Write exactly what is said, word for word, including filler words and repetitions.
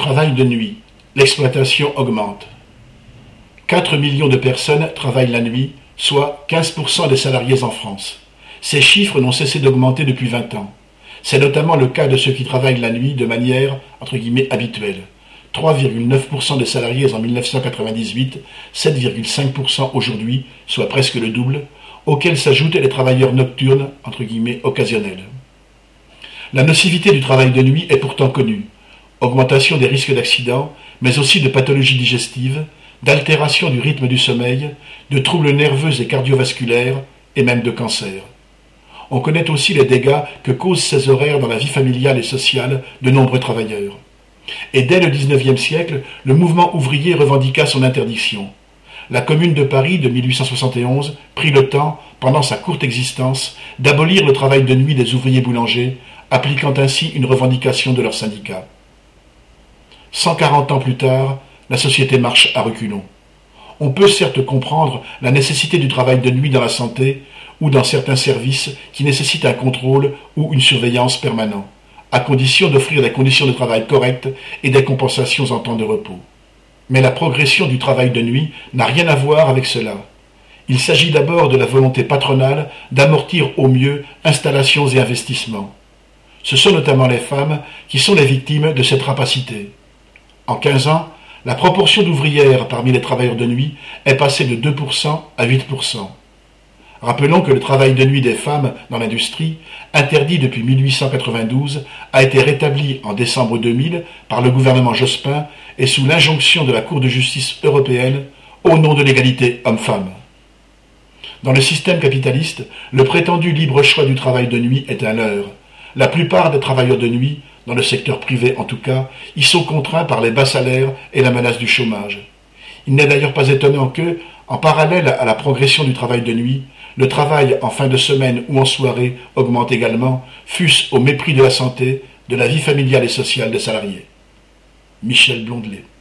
Travail de nuit. L'exploitation augmente. quatre millions de personnes travaillent la nuit, soit quinze pour cent des salariés en France. Ces chiffres n'ont cessé d'augmenter depuis vingt ans. C'est notamment le cas de ceux qui travaillent la nuit de manière, entre guillemets, habituelle. trois virgule neuf pour cent des salariés en mille neuf cent quatre-vingt-dix-huit, sept virgule cinq pour cent aujourd'hui, soit presque le double, auxquels s'ajoutent les travailleurs nocturnes, entre guillemets, occasionnels. La nocivité du travail de nuit est pourtant connue. Augmentation des risques d'accidents, mais aussi de pathologies digestives, d'altération du rythme du sommeil, de troubles nerveux et cardiovasculaires, et même de cancer. On connaît aussi les dégâts que causent ces horaires dans la vie familiale et sociale de nombreux travailleurs. Et dès le dix-neuvième siècle, le mouvement ouvrier revendiqua son interdiction. La Commune de Paris de mille huit cent soixante et onze prit le temps, pendant sa courte existence, d'abolir le travail de nuit des ouvriers boulangers, appliquant ainsi une revendication de leur syndicat. cent quarante ans plus tard, la société marche à reculons. On peut certes comprendre la nécessité du travail de nuit dans la santé ou dans certains services qui nécessitent un contrôle ou une surveillance permanent, à condition d'offrir des conditions de travail correctes et des compensations en temps de repos. Mais la progression du travail de nuit n'a rien à voir avec cela. Il s'agit d'abord de la volonté patronale d'amortir au mieux installations et investissements. Ce sont notamment les femmes qui sont les victimes de cette rapacité. En quinze ans, la proportion d'ouvrières parmi les travailleurs de nuit est passée de deux pour cent à huit pour cent. Rappelons que le travail de nuit des femmes dans l'industrie, interdit depuis mille huit cent quatre-vingt-douze, a été rétabli en décembre deux mille par le gouvernement Jospin et sous l'injonction de la Cour de justice européenne au nom de l'égalité homme-femme. Dans le système capitaliste, le prétendu libre choix du travail de nuit est un leurre. La plupart des travailleurs de nuit, dans le secteur privé en tout cas, y sont contraints par les bas salaires et la menace du chômage. Il n'est d'ailleurs pas étonnant que, en parallèle à la progression du travail de nuit, le travail en fin de semaine ou en soirée augmente également, fût-ce au mépris de la santé, de la vie familiale et sociale des salariés. Michel Blondelet.